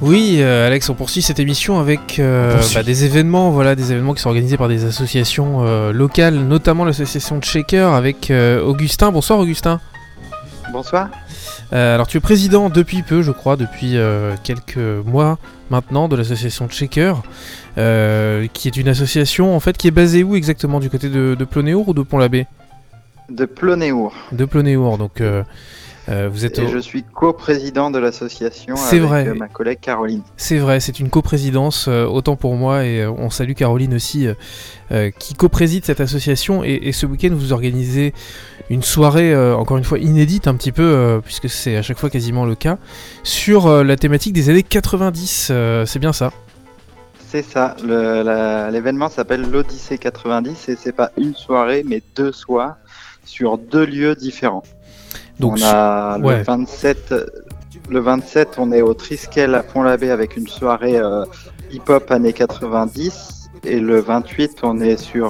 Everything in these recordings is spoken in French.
Oui, Alex, on poursuit cette émission avec des événements, des événements qui sont organisés par des associations locales, notamment l'association de Shaker avec Augustin. Bonsoir Augustin. Bonsoir. Alors tu es président depuis peu, je crois, depuis quelques mois maintenant de l'association de Shaker, qui est une association en fait qui est basée où exactement, du côté de Plonéour ou de Pont-l'Abbé ? De Plonéour. De Plonéour, donc vous êtes. Je suis coprésident de l'association ma collègue Caroline. C'est vrai, c'est une coprésidence, autant pour moi, et on salue Caroline aussi, qui copréside cette association. Et ce week-end, vous organisez une soirée, encore une fois inédite un petit peu, puisque c'est à chaque fois quasiment le cas, sur la thématique des années 90, c'est bien ça ? C'est ça, l'événement s'appelle l'Odyssée 90 et c'est pas une soirée mais 2 soirs sur 2 lieux différents. Donc, on a le 27, on est au Triskel à Pont-l'Abbé avec une soirée hip-hop années 90. Et le 28, on est sur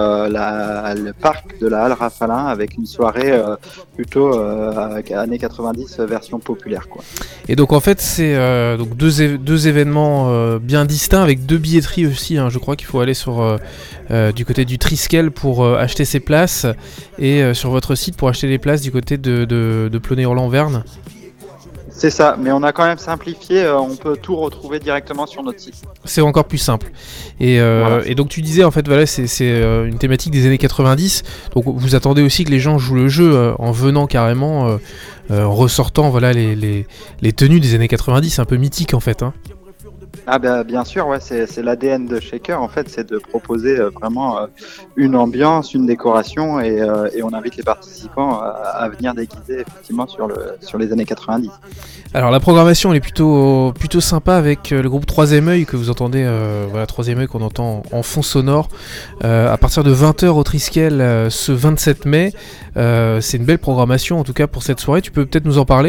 le parc de la Halle Rafalin avec une soirée plutôt années 90 version populaire, quoi. Et donc en fait c'est donc deux événements bien distincts avec 2 billetteries aussi, hein. Je crois qu'il faut aller sur du côté du Triskel pour acheter ses places et sur votre site pour acheter les places du côté de Plonéour-Lanverne. C'est ça, mais on a quand même simplifié, on peut tout retrouver directement sur notre site. C'est encore plus simple. Et donc tu disais, en fait, c'est une thématique des années 90, donc vous attendez aussi que les gens jouent le jeu en venant carrément, en ressortant les tenues des années 90, un peu mythiques en fait, hein. Ah bien sûr, ouais, c'est l'ADN de Shaker en fait, c'est de proposer vraiment une ambiance, une décoration et on invite les participants à venir déguiser effectivement sur les années 90. Alors la programmation elle est plutôt sympa avec le groupe Troisième Œil que vous entendez, Troisième Œil qu'on entend en fond sonore à partir de 20h au Triskel ce 27 mai. C'est une belle programmation en tout cas pour cette soirée, tu peux peut-être nous en parler ?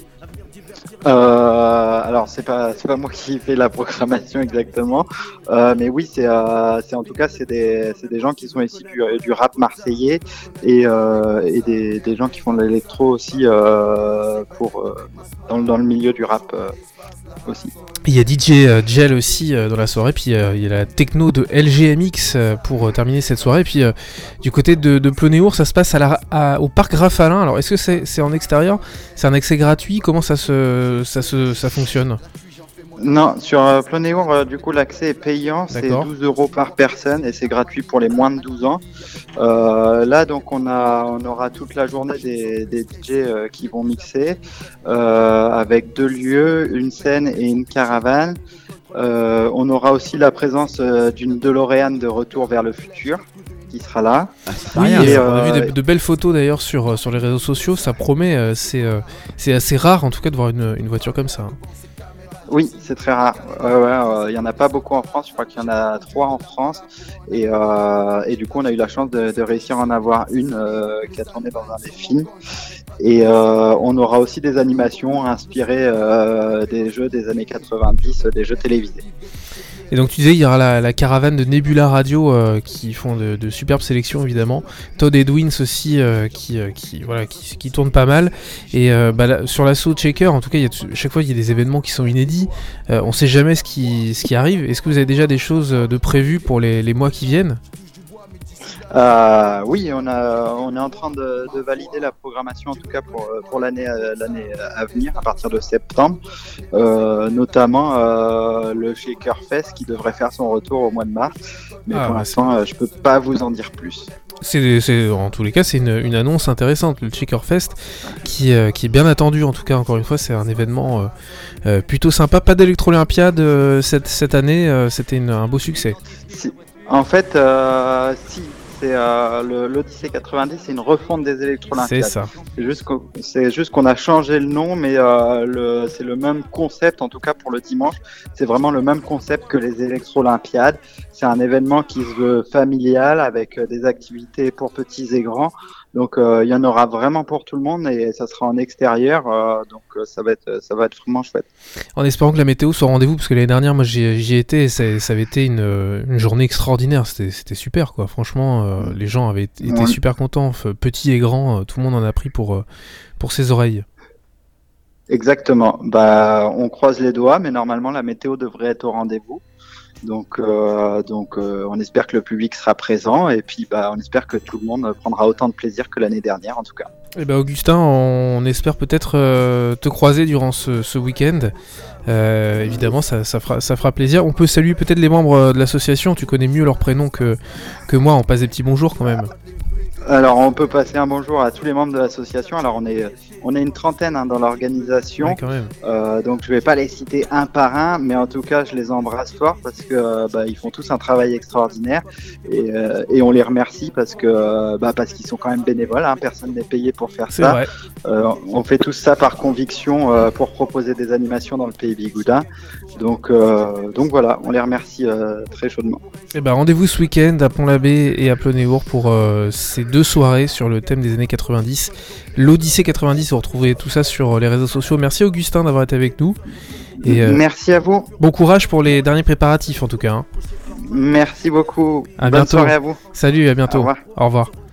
Alors c'est pas moi qui fais la programmation exactement, mais oui c'est en tout cas c'est des gens qui sont issus du rap marseillais et des gens qui font de l'électro aussi dans le milieu du rap aussi. Il y a DJ Gel aussi dans la soirée, puis il y a la techno de LGMX pour terminer cette soirée. Puis du côté de Plonéour, ça se passe au parc Rafalin. Alors est-ce que c'est en extérieur ? C'est un accès gratuit ? Comment ça fonctionne ? Non, sur Plonéour, du coup, l'accès est payant, c'est 12 € par personne et c'est gratuit pour les moins de 12 ans. Là, donc, on aura toute la journée des DJ qui vont mixer avec 2 lieux, une scène et une caravane. On aura aussi la présence d'une DeLorean de Retour vers le futur qui sera là. Oui, on a vu de belles photos d'ailleurs sur les réseaux sociaux, ça promet, c'est assez rare en tout cas de voir une voiture comme ça. Oui, c'est très rare. Il y en a pas beaucoup en France. Je crois qu'il y en a 3 en France. Et du coup, on a eu la chance de réussir à en avoir une qui a tourné dans un des films. Et on aura aussi des animations inspirées des jeux des années 90, des jeux télévisés. Et donc tu disais il y aura la caravane de Nebula Radio qui font de superbes sélections évidemment. Todd Edwins aussi qui tourne pas mal. Et sur l'assaut de Shaker, en tout cas chaque fois il y a des événements qui sont inédits. On sait jamais ce qui arrive. Est-ce que vous avez déjà des choses de prévues pour les mois qui viennent ? Oui, on est en train de valider la programmation en tout cas pour l'année à venir à partir de septembre, notamment le Shaker Fest qui devrait faire son retour au mois de mars, mais pour l'instant je peux pas vous en dire plus. En tous les cas c'est une annonce intéressante, le Shaker Fest qui est bien attendu en tout cas. Encore une fois c'est un événement plutôt sympa. Pas d'Electro-Olympiade cette année, c'était un beau succès. En fait c'est l'Odyssée 90, c'est une refonte des Electro-Olympiades. C'est ça. C'est juste qu'on a changé le nom, mais c'est le même concept, en tout cas pour le dimanche. C'est vraiment le même concept que les Electro-Olympiades. C'est un événement qui se veut familial, avec des activités pour petits et grands. Donc il y en aura vraiment pour tout le monde et ça sera en extérieur, donc ça va être vraiment chouette. En espérant que la météo soit au rendez-vous, parce que l'année dernière moi j'y étais et ça avait été une journée extraordinaire, c'était super quoi. Franchement les gens avaient été super contents, petits et grands, tout le monde en a pris pour ses oreilles. Exactement. Bah, on croise les doigts, mais normalement la météo devrait être au rendez-vous. Donc, on espère que le public sera présent et puis on espère que tout le monde prendra autant de plaisir que l'année dernière en tout cas. Et Augustin, on espère peut-être te croiser durant ce week-end. Évidemment, ça fera plaisir. On peut saluer peut-être les membres de l'association. Tu connais mieux leurs prénoms que moi. On passe des petits bonjours quand même. Alors, on peut passer un bonjour à tous les membres de l'association. Alors, on est une trentaine dans l'organisation. Ouais, quand même. Donc, je vais pas les citer un par un, mais en tout cas, je les embrasse fort parce que ils font tous un travail extraordinaire et on les remercie parce qu'ils sont quand même bénévoles. Personne n'est payé pour faire C'est ça. Vrai. On fait tout ça par conviction pour proposer des animations dans le Pays Bigoudin. Donc voilà, on les remercie très chaudement. Et rendez-vous ce week-end à Pont-l'Abbé et à Plonéour pour ces 2 soirées sur le thème des années 90. L'Odyssée 90, vous retrouvez tout ça sur les réseaux sociaux. Merci Augustin d'avoir été avec nous. Et merci à vous. Bon courage pour les derniers préparatifs en tout cas. Merci beaucoup. À Bonne bientôt. soirée à vous. Salut, à bientôt. Au revoir. Au revoir.